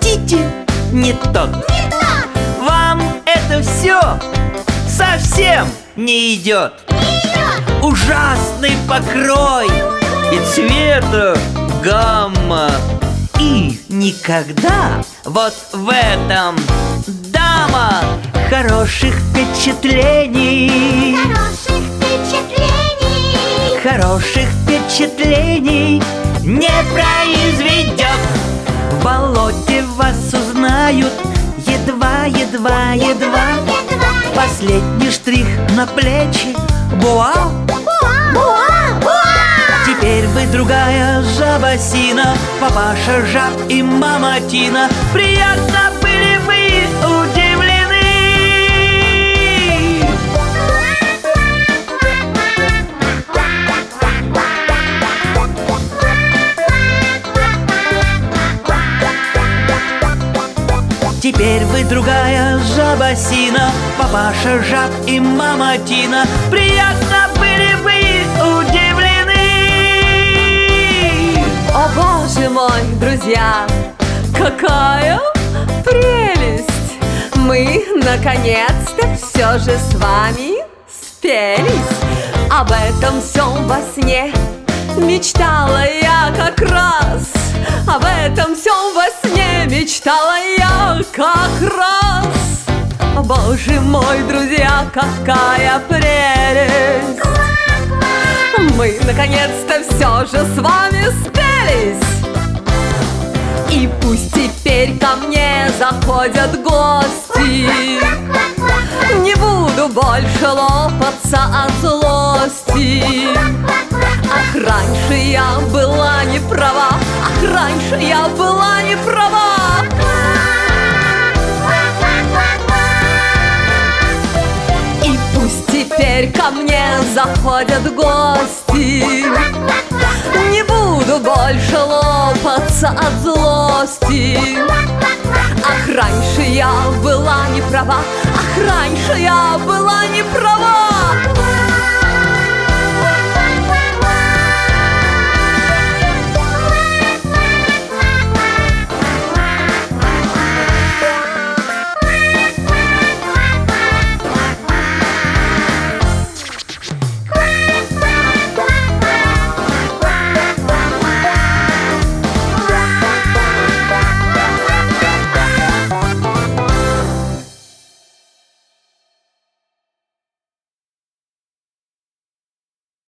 Простите, не тот. Не тот. Вам это все совсем не идет. Не идет. Ужасный покрой и цвета гамма. И никогда вот в этом, дама, хороших впечатлений. Хороших впечатлений. Хороших впечатлений не произведет. В болоте вас узнают едва, едва, едва. Последний штрих на плечи. Буа. Теперь вы другая жаба Сина, папаша жаб и мама Тина. Приятно были вы удивлены. Теперь вы другая жаба Сина, папаша жаб и мама Тина. Приятно были вы удивлены. О, боже мой, друзья, какая прелесть! Мы, наконец-то, все же с вами спелись. Об этом всем во сне мечтала я как раз. Об этом всем во сне мечтала я как раз. О, боже мой, друзья, какая прелесть! Мы, наконец-то, все же с вами спелись. И пусть теперь ко мне заходят гости. Не буду больше лопаться от злости. Ах, раньше я была не права. Ах, раньше я была не права. И пусть теперь ко мне заходят гости. Не буду больше лопаться от злости. Ах, раньше я была не права. Ах, раньше я была не права.